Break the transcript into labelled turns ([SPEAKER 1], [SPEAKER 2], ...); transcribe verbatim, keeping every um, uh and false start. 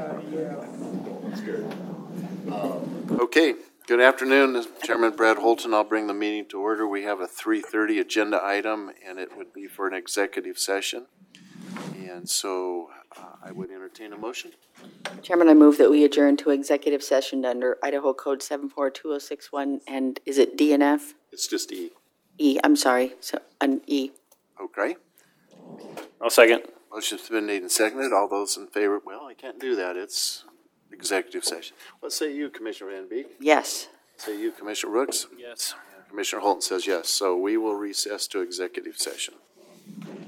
[SPEAKER 1] Uh, yeah.
[SPEAKER 2] Okay, good afternoon, Chairman Brad Holton. I'll bring the meeting to order. We have a three thirty agenda item, and it would be for an executive session. And so uh, I would entertain a motion.
[SPEAKER 3] Chairman, I move that we adjourn to executive session under Idaho Code seven four two oh six one, and is it D N F?
[SPEAKER 2] It's just E.
[SPEAKER 3] E, I'm sorry, so, an E.
[SPEAKER 2] Okay.
[SPEAKER 4] I'll second.
[SPEAKER 2] Motion's been made and seconded. All those in favor, well, I can't do that. It's executive session. What say you, Commissioner Van Beek?
[SPEAKER 3] Yes.
[SPEAKER 2] Say you, Commissioner Rooks?
[SPEAKER 4] Yes.
[SPEAKER 2] Commissioner Holton says yes. So we will recess to executive session.